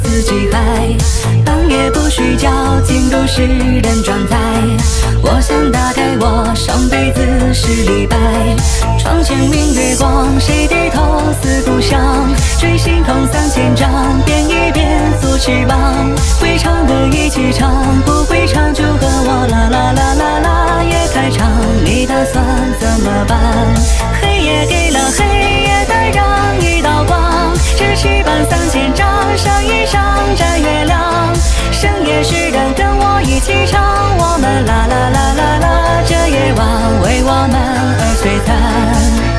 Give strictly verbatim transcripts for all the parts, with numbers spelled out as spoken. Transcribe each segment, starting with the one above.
自己嗨，半夜不睡觉，进都市人转台。我想打开我上辈子是李白，床前明月光，谁低头思故乡？追星空三千丈，变一变做翅膀。会唱的一起唱，不会唱就和我啦啦啦啦啦也开唱。你打算怎么办？黑夜给了黑夜的人一道光，这翅膀三千丈，上一上摘月亮。深夜诗人跟我一起唱，我们啦啦啦啦啦，这夜晚为我们而璀璨。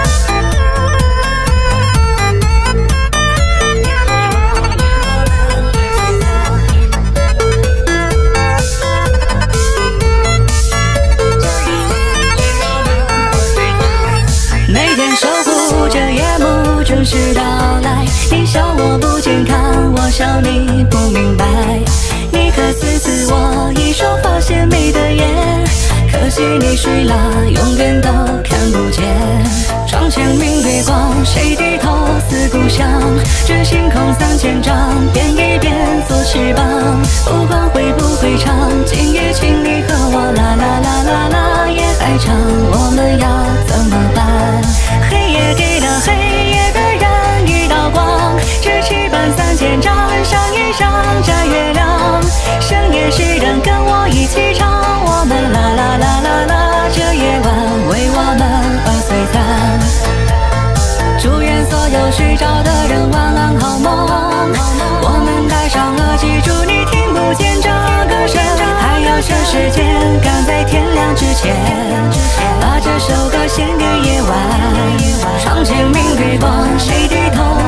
每天守护着夜幕准时到来，你笑我不健康，我笑你不明白。你可刺刺我一手发现美的眼，可惜你睡了，永远都看不见。床前明月光，谁低头思故乡？这星空三千丈，变一变做翅膀。不管会不会唱，今夜请你和我啦啦啦啦啦也爱唱。我们要怎么办？黑夜给了黑夜的人一道光，这翅膀三千丈，上一上摘月亮。深夜诗人跟我一起唱，我们啦啦啦啦啦，这夜晚为我们而璀璨。祝愿所有睡着的人晚安好梦，我们戴上耳机，祝你听不见这歌声，还要趁时间赶在天亮之前，把这首歌献给夜晚。床前明月光，谁低头